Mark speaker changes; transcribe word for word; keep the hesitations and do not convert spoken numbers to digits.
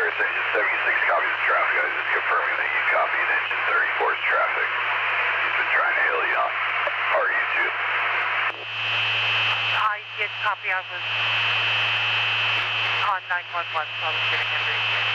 Speaker 1: Cirrus Engine seventy-six copies of traffic. I was just confirming that you copied Engine thirty-four's traffic. He's been trying to hail you on R U two.
Speaker 2: I did copy. I was on nine one one, so I was getting a brief.